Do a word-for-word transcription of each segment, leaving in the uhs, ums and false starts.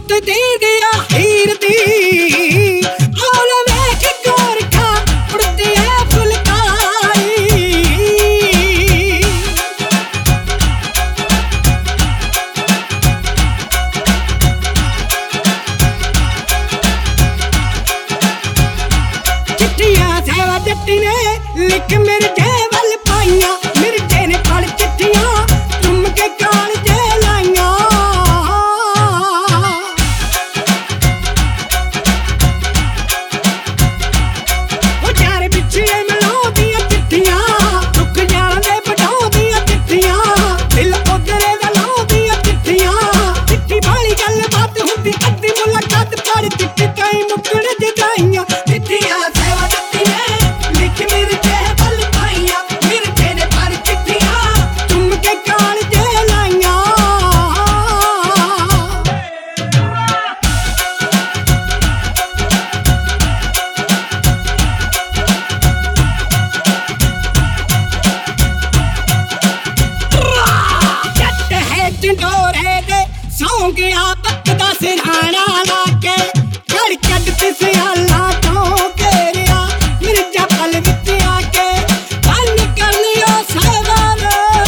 सूरत दी दिया हीर दी और वेख गोरखा उड़दी है फुलकाई चिट्ठियां सेवा जट्टी ने लिख मेरे जेवल पाइया मिर्जे ने पढ़ चिट्ठियां तुम के काल जे लाइया वो चार बिछड़े मिलाउंदियां चिट्ठियां दुख यारां दे बढ़ाउंदियां चिट्ठियां दिल उधरे दा लाउंदियां चिट्ठियां चिट्ठी वाली गल बात हुंदी अद्धी मुलाकात पर चिट्ठी कई मुकड़ जगाइयां चिट्ठियां सेवा जट्टी ने लिख मेरे जेवल पाइया मिर्जे ने पढ़ चिट्ठियां तुम के काल जे लाइया जट है ढिंडोरे दे सौं गया पकदा सिरहाना लाके घर कड्डती सियाला तो घेरिया मिर्जा पल विच आके बन करनिया सेवार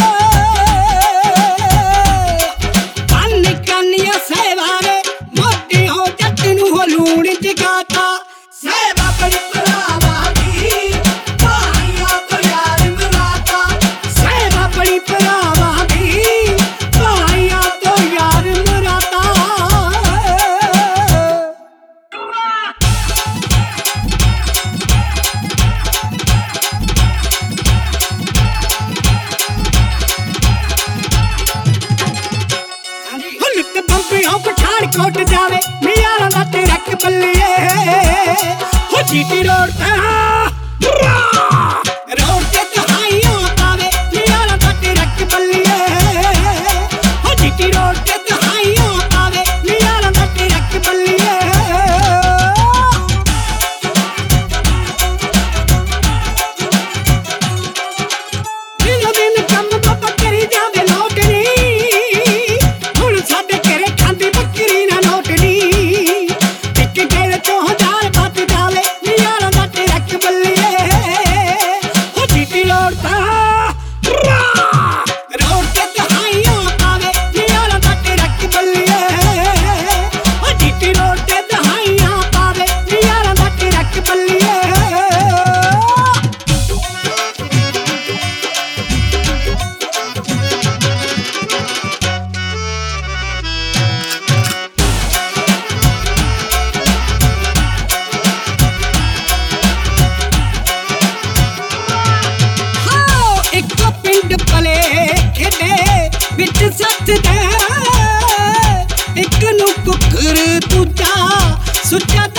बन करनिया सेवार मोटी हो जट नूं हो लूण जगाता सेवा बड़ी भरावा दी भाइयां तो यार मराता सेवा बड़ी भरावा दी भाइयां तो यार मराता हुलक बंबियों पठानकोट जावे मियारां दा ट्रक बल्लिए हो जीटी रोड ते रोड ते तहाइयां पावे मियारां दा ट्रक बल्लिए हो जीटी रोड ते तहाइयां पावे मियारां दा ट्रक बल्लिए दिनों दिन कम बाबा करी जावे लोटनी हुण साडे घरे खांदी बकरी ना नोटनी इक गेड़ चो हजार बच जावे मियारां दा ट्रक बल्लिए हो जीटी रोड ता रोड ते तहाइयां पावे मियारां दा ट्रक बल्लिए हो जीटी रोड ते तहाइयां पावे मियारां दा ट्रक बल्लिए हाओ इको पिंड पले खेडे विच सच दे इक नूं कुकर दूजा सुच्चा